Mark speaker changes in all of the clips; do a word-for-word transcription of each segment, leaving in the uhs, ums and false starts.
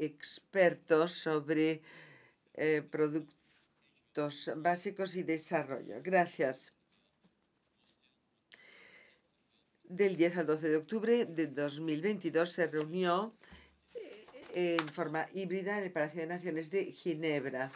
Speaker 1: expertos sobre eh, productos básicos y desarrollo. Gracias. Del diez al doce de octubre de dos mil veintidós se reunió eh, en forma híbrida en el Palacio de Naciones de Ginebra.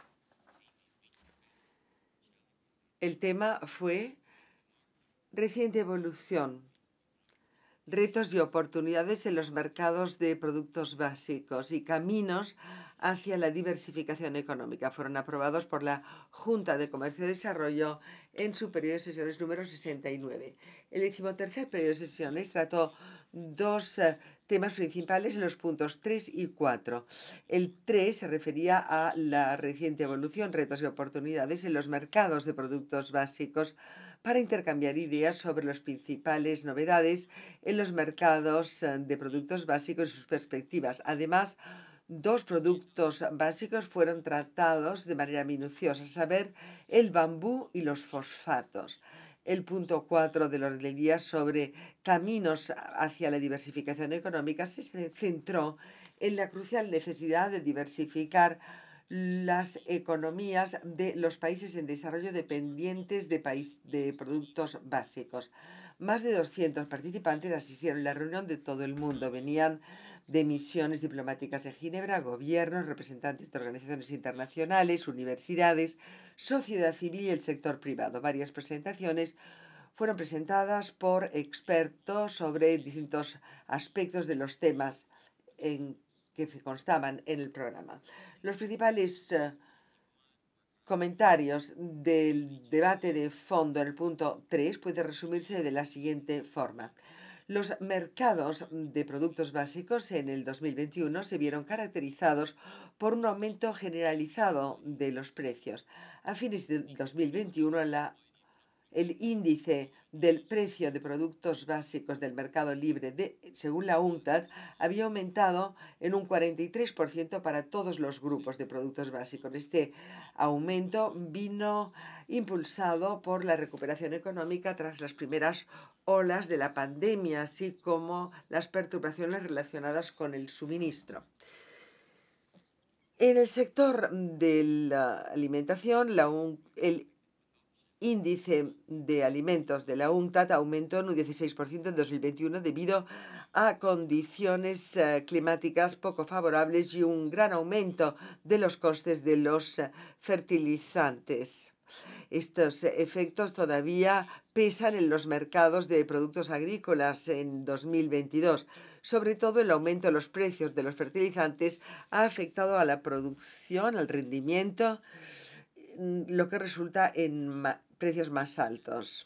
Speaker 1: El tema fue reciente evolución, retos y oportunidades en los mercados de productos básicos y caminos hacia la diversificación económica. Fueron aprobados por la Junta de Comercio y Desarrollo en su periodo de sesiones número sesenta y nueve. El decimotercer periodo de sesiones trató dos eh, temas principales en los puntos tres y cuatro. El tres se refería a la reciente evolución, retos y oportunidades en los mercados de productos básicos para intercambiar ideas sobre las principales novedades en los mercados de productos básicos y sus perspectivas. Además, dos productos básicos fueron tratados de manera minuciosa, a saber, el bambú y los fosfatos. El punto cuatro del orden del día sobre caminos hacia la diversificación económica se centró en la crucial necesidad de diversificar las economías de los países en desarrollo dependientes de, país, de productos básicos. Más de doscientos participantes asistieron a la reunión de todo el mundo. Venían de misiones diplomáticas de Ginebra, gobiernos, representantes de organizaciones internacionales, universidades, sociedad civil y el sector privado. Varias presentaciones fueron presentadas por expertos sobre distintos aspectos de los temas en que constaban en el programa. Los principales uh, comentarios del debate de fondo en el punto tres pueden resumirse de la siguiente forma. Los mercados de productos básicos en el dos mil veintiuno se vieron caracterizados por un aumento generalizado de los precios. A fines del dos mil veintiuno, la el índice del precio de productos básicos del mercado libre, de, según la UNCTAD, había aumentado en un cuarenta y tres por ciento para todos los grupos de productos básicos. Este aumento vino impulsado por la recuperación económica tras las primeras olas de la pandemia, así como las perturbaciones relacionadas con el suministro. En el sector de la alimentación, la un, el índice de alimentos de la UNCTAD aumentó en un dieciséis por ciento en dos mil veintiuno debido a condiciones uh, climáticas poco favorables y un gran aumento de los costes de los uh, fertilizantes. Estos efectos todavía pesan en los mercados de productos agrícolas en dos mil veintidós. Sobre todo, el aumento de los precios de los fertilizantes ha afectado a la producción, al rendimiento, lo que resulta en precios más altos.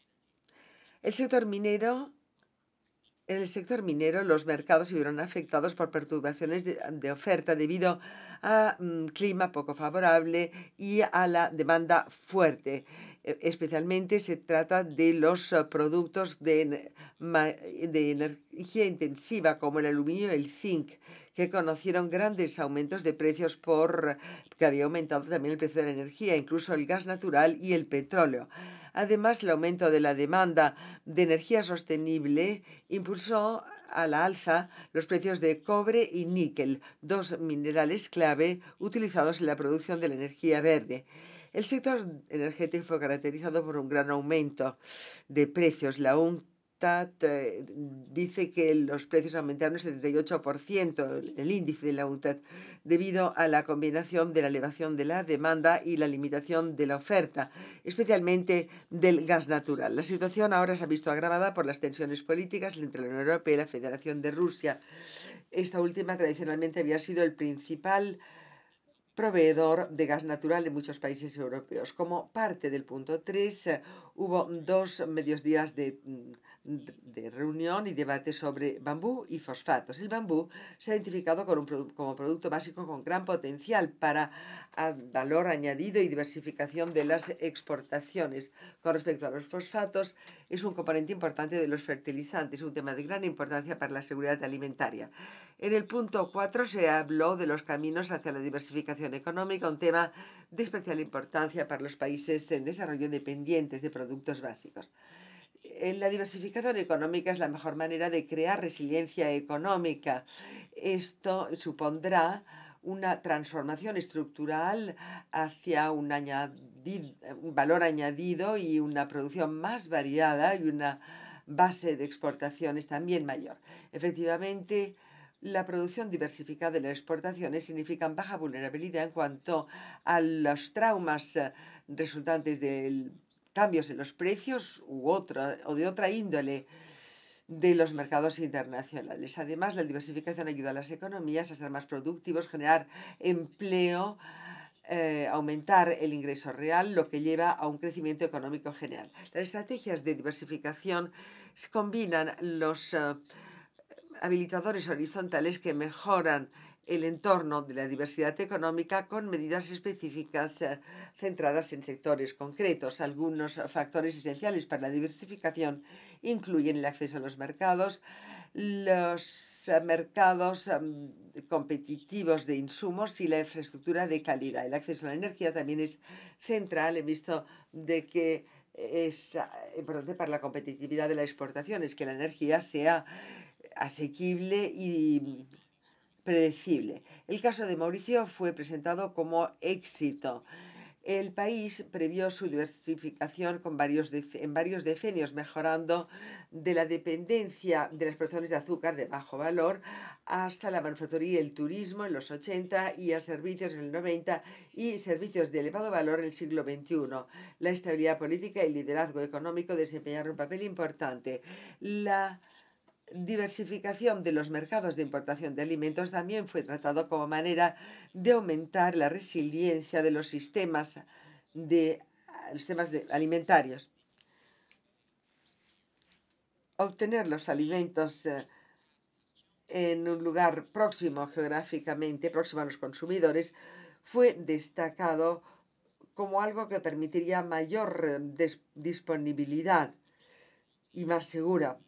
Speaker 1: El sector minero, en el sector minero, los mercados se vieron afectados por perturbaciones de, de oferta debido a um, clima poco favorable y a la demanda fuerte. Eh, especialmente se trata de los uh, productos de, de energía intensiva como el aluminio y el zinc, que conocieron grandes aumentos de precios por que había aumentado también el precio de la energía, incluso el gas natural y el petróleo. Además, el aumento de la demanda de energía sostenible impulsó a la alza los precios de cobre y níquel, dos minerales clave utilizados en la producción de la energía verde. El sector energético fue caracterizado por un gran aumento de precios. La UNCTAD eh, dice que los precios aumentaron un setenta y ocho por ciento, el índice de la UNCTAD, debido a la combinación de la elevación de la demanda y la limitación de la oferta, especialmente del gas natural. La situación ahora se ha visto agravada por las tensiones políticas entre la Unión Europea y la Federación de Rusia. Esta última tradicionalmente había sido el principal proveedor de gas natural en muchos países europeos. Como parte del punto tres, eh, hubo dos medios días de, de reunión y debate sobre bambú y fosfatos. El bambú se ha identificado como, un produ como producto básico con gran potencial para valor añadido y diversificación de las exportaciones. Con respecto a los fosfatos, es un componente importante de los fertilizantes, un tema de gran importancia para la seguridad alimentaria. En el punto cuatro se habló de los caminos hacia la diversificación económica, un tema de especial importancia para los países en desarrollo dependientes de productos básicos. Eh, La diversificación económica es la mejor manera de crear resiliencia económica. Esto supondrá una transformación estructural hacia un, añadi- un valor añadido y una producción más variada y una base de exportaciones también mayor. Efectivamente, la producción diversificada y las exportaciones significan baja vulnerabilidad en cuanto a los traumas eh, resultantes del cambios en los precios u otra, o de otra índole de los mercados internacionales. Además, la diversificación ayuda a las economías a ser más productivos, generar empleo, eh, aumentar el ingreso real, lo que lleva a un crecimiento económico general. Las estrategias de diversificación combinan los eh, habilitadores horizontales que mejoran el entorno de la diversidad económica con medidas específicas eh, centradas en sectores concretos. Algunos factores esenciales para la diversificación incluyen el acceso a los mercados, los eh, mercados um, competitivos de insumos y la infraestructura de calidad. El acceso a la energía también es central. He visto de que es eh, importante para la competitividad de la exportación, es que la energía sea asequible y predecible. El caso de Mauricio fue presentado como éxito. El país previó su diversificación con varios en varios decenios, mejorando de la dependencia de las producciones de azúcar de bajo valor hasta la manufactura y el turismo en los ochenta y a servicios en el noventa y servicios de elevado valor en el siglo veintiuno. La estabilidad política y el liderazgo económico desempeñaron un papel importante. La diversificación de los mercados de importación de alimentos también fue tratado como manera de aumentar la resiliencia de los sistemas, de, los sistemas de, alimentarios. Obtener los alimentos eh, en un lugar próximo geográficamente, próximo a los consumidores, fue destacado como algo que permitiría mayor eh, disponibilidad y más segura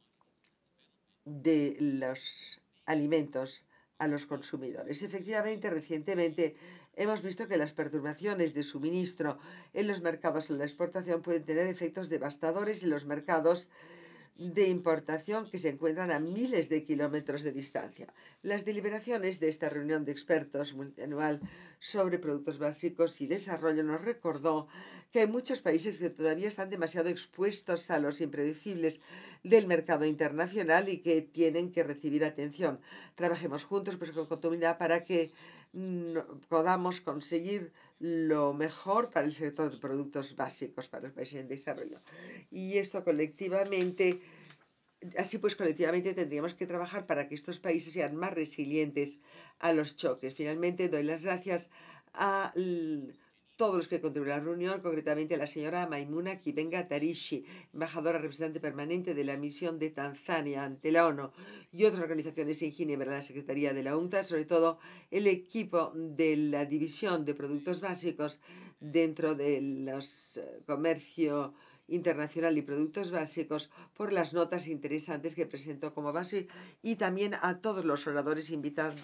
Speaker 1: de los alimentos a los consumidores. Efectivamente, recientemente hemos visto que las perturbaciones de suministro en los mercados en la exportación pueden tener efectos devastadores en los mercados de importación que se encuentran a miles de kilómetros de distancia. Las deliberaciones de esta reunión de expertos multianual sobre productos básicos y desarrollo nos recordó que hay muchos países que todavía están demasiado expuestos a los impredecibles del mercado internacional y que tienen que recibir atención. Trabajemos juntos pues, con continuidad para que mm, podamos conseguir lo mejor para el sector de productos básicos para los países en desarrollo. Y esto colectivamente, así pues colectivamente tendríamos que trabajar para que estos países sean más resilientes a los choques. Finalmente doy las gracias a todos los que contribuyeron a la reunión, concretamente a la señora Maimuna Kibenga Tarishi, embajadora representante permanente de la misión de Tanzania ante la ONU, y otras organizaciones en Ginebra, la Secretaría de la UNCTAD, sobre todo el equipo de la División de Productos Básicos dentro del comercio internacional y productos básicos, por las notas interesantes que presentó como base, y también a todos los oradores invitados